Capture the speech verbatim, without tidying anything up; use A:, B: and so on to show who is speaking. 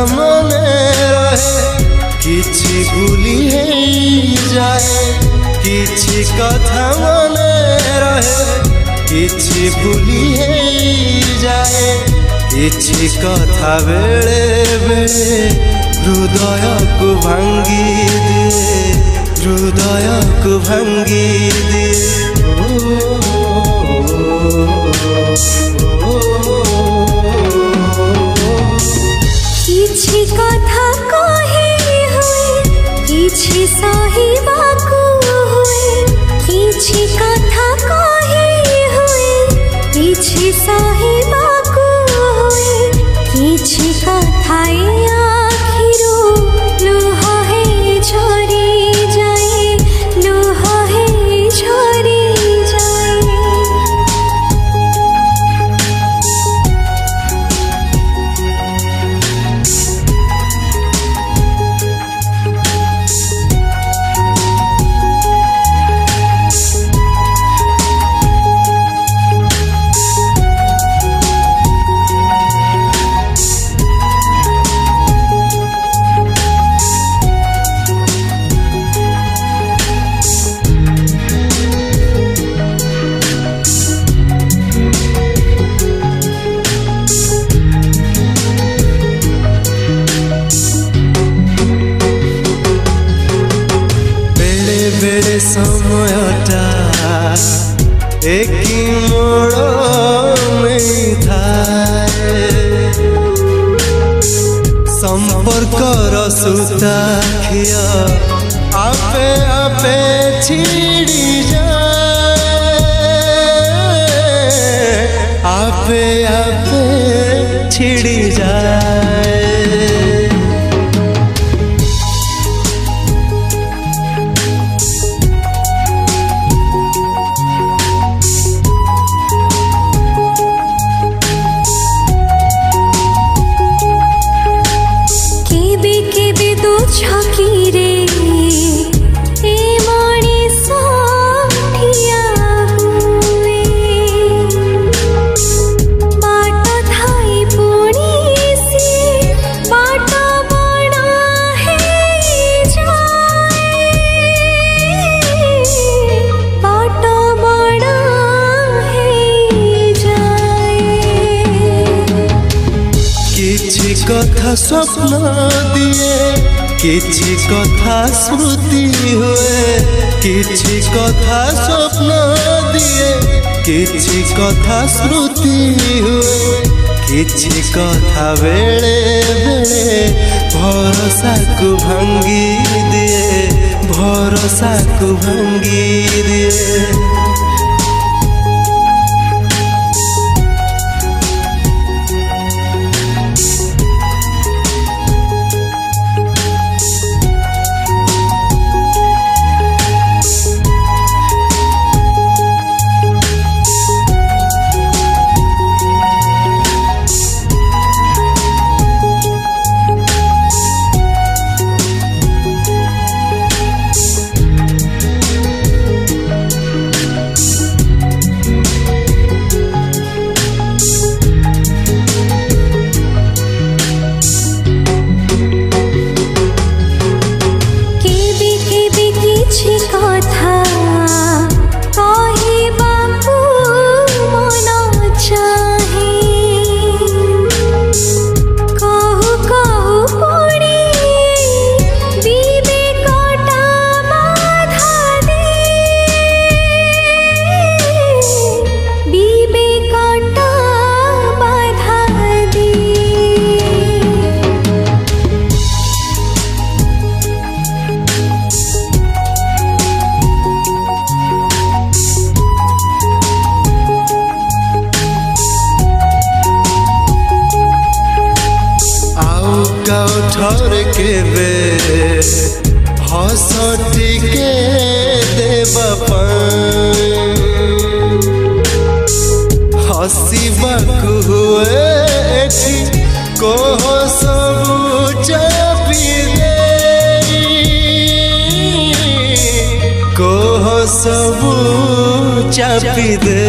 A: मने रहे किछि भूली है जाए किछि कथा मने रहे किछि भूली है जाए किछि कथा बेले बेले हृदय को भांगी दिए हृदय को भांगी दिए
B: किछि कथा कहे हुए किछि सहिबाकु हुए किछि कथा कहे हुए किछि सहिबाकु हुए किछि कथा आखिरु लुह हे झरी जाए लुह हे झरी जाए।
A: बेले समयटा एक मोड़ में थाए संपर्क रसूता खिया आपे आपे छिड़ी जाए आपे आपे छिड़ी जाए।
B: छकी रे ए मणिष ठिया हुए बाट थाई पुणी से बाट बड़ा है जाए बाट बड़ा है जाए।
A: किछि कथा स्वप्न दिए किछि कथा स्मृति हुए किछि कथा स्वप्न दिए किछि कथा स्मृति हुए किछि कथा बेले बेले भरोसा को भांगी दिए भरोसा को भांगी दिए। ठर के बे हस टिके देवा हसीबाकु हुए कोह सब चापी दे कोह सब चापी दे।